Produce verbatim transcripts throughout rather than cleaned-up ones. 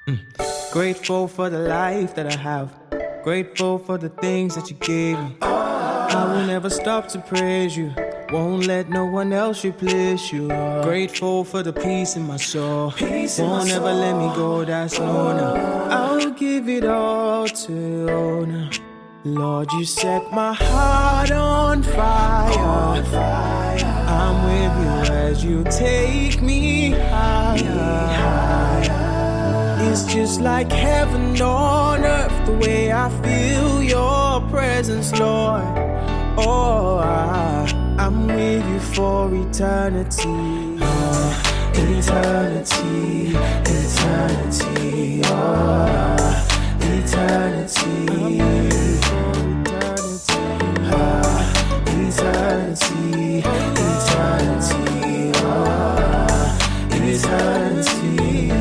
Grateful for the life that I have. Grateful for the things that you gave me. I will never stop to praise you. Won't let no one else replace you. Grateful for the peace in my soul. Won't ever let me go, that's no, no. I'll give it all to you now. Lord, you set my heart on fire. I'm with you as you take me higher. It's just like heaven on earth, the way I feel your presence, Lord. Oh, I, I'm with you for eternity. Oh, eternity, eternity, oh, eternity. I'm with you for eternity. Oh, eternity, eternity, oh, eternity.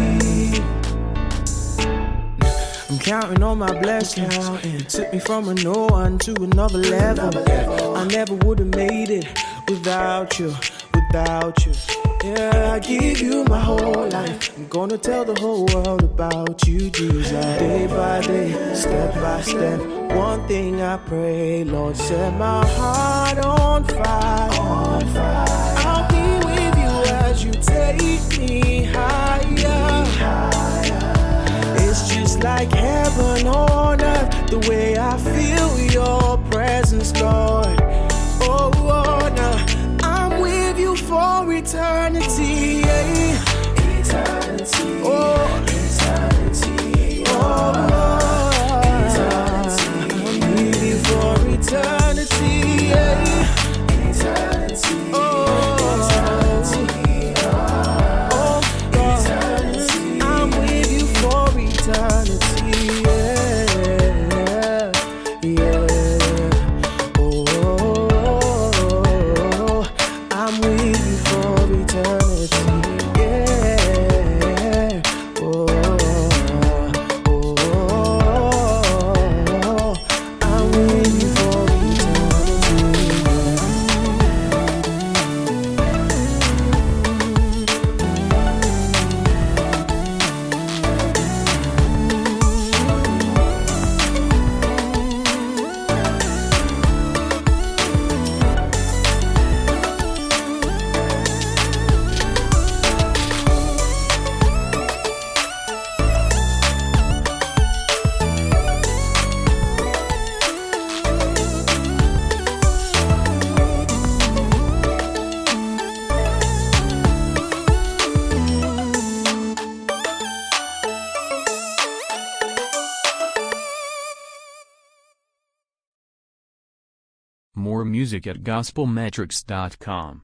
I'm counting on my blessings. Took me from a no one to another level. I never would have made it without you, without you. Yeah, I give you my whole life. I'm gonna tell the whole world about you, Jesus. Day by day, step by step. One thing I pray, Lord, set my heart on fire. On fire. I'll be with you as you take me higher. higher. It's just like heaven on earth, the way I feel your presence, Lord. Oh, oh, now I'm with you for eternity. Yeah. Eternity. Oh, eternity. Oh, oh, eternity. I'm with you for eternity. Yeah. Eternity. Oh, eternity. Oh, God. Eternity. I'm with you for eternity. Yeah. Yeah. Oh, I'm with you for eternity. Yeah. Oh, oh, I'm with you for More music at gospel metrics dot com.